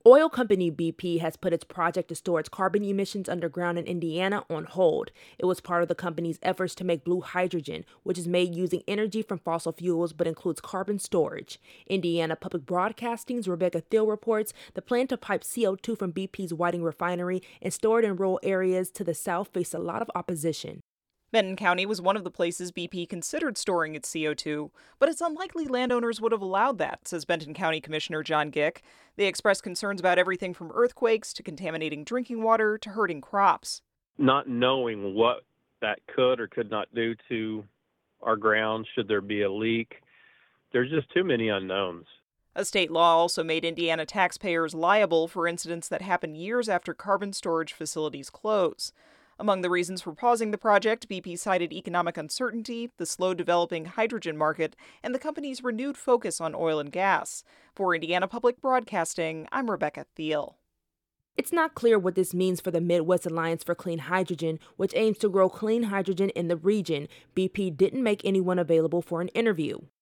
Oil company BP has put its project to store its carbon emissions underground in Indiana on hold. It was part of the company's efforts to make blue hydrogen, which is made using energy from fossil fuels but includes carbon storage. Indiana Public Broadcasting's Rebecca Thiel reports the plan to pipe CO2 from BP's Whiting refinery and store it in rural areas to the south faced a lot of opposition. Benton County was one of the places BP considered storing its CO2, but it's unlikely landowners would have allowed that, says Benton County Commissioner John Gick. They expressed concerns about everything from earthquakes to contaminating drinking water to hurting crops. Not knowing what that could or could not do to our ground, should there be a leak, there's just too many unknowns. A state law also made Indiana taxpayers liable for incidents that happen years after carbon storage facilities close. Among the reasons for pausing the project, BP cited economic uncertainty, the slow developing hydrogen market, and the company's renewed focus on oil and gas. For Indiana Public Broadcasting, I'm Rebecca Thiel. It's not clear what this means for the Midwest Alliance for Clean Hydrogen, which aims to grow clean hydrogen in the region. BP didn't make anyone available for an interview.